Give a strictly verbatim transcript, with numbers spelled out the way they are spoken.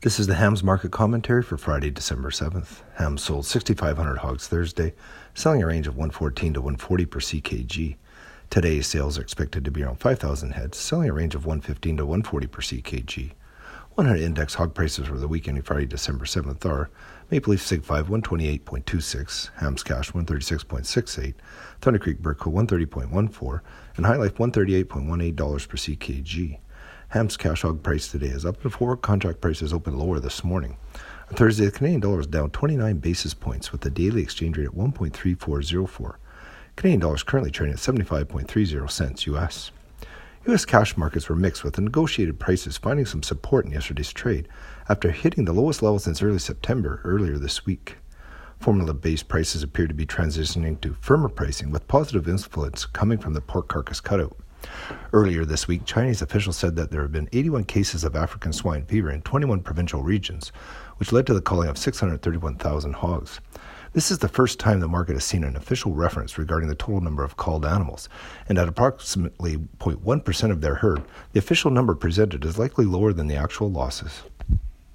This is the Hams Market Commentary for Friday, December seventh. Hams sold six thousand five hundred hogs Thursday, selling a range of one fourteen to one forty per C K G. Today's sales are expected to be around five thousand heads, selling a range of one fifteen to one forty per C K G. one hundred index hog prices for the week ending Friday, December seventh are Maple Leaf Sig five one twenty-eight point two six, Hams Cash one thirty-six point six eight, Thunder Creek Burco one thirty point one four, and High Life one thirty-eight point one eight dollars per C K G. Hams cash hog price today is up, and forward contract prices opened lower this morning. On Thursday, the Canadian dollar is down twenty-nine basis points, with the daily exchange rate at one point three four zero four. Canadian dollar is currently trading at seventy-five point three zero cents U S. U S cash markets were mixed, with the negotiated prices finding some support in yesterday's trade after hitting the lowest level since early September earlier this week. Formula-based prices appear to be transitioning to firmer pricing, with positive influence coming from the pork carcass cutout. Earlier this week, Chinese officials said that there have been eighty-one cases of African swine fever in twenty-one provincial regions, which led to the culling of six hundred thirty-one thousand hogs. This is the first time the market has seen an official reference regarding the total number of culled animals, and at approximately zero point one percent of their herd, the official number presented is likely lower than the actual losses.